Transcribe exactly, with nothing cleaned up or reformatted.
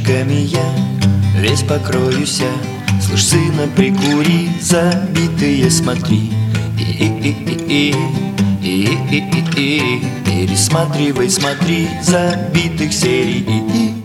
книжками я весь покроюся. Слышь, сына, прикури, забитые смотри. И-и-и-и-и, и-и-и-и-и, пересматривай, смотри, забитых серий.